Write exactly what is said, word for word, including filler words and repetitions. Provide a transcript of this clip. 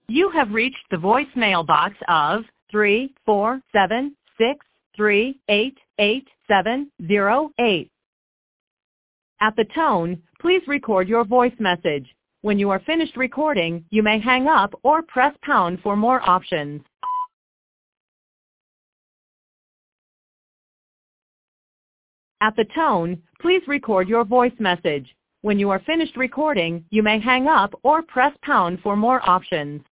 You have reached the voicemail box of three four seven six three eight eight seven zero eight. At the tone, please record your voice message. When you are finished recording, you may hang up or press pound for more options. At the tone, please record your voice message. When you are finished recording, you may hang up or press pound for more options.